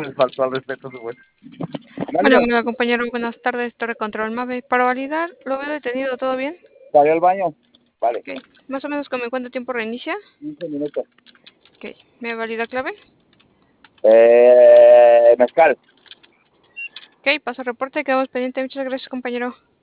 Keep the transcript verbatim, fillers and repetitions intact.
les faltó al respeto, su güey. Bueno, Válido. hola compañero, buenas tardes, Torre Control Mave. Para validar, ¿lo veo detenido? ¿Todo bien? ¿Salió al baño? Vale, Ok, más o menos como en cuánto tiempo reinicia. quince minutos. Ok, ¿me valida clave? Eh, mezcal. Ok, paso reporte, quedamos pendiente. Muchas gracias compañero.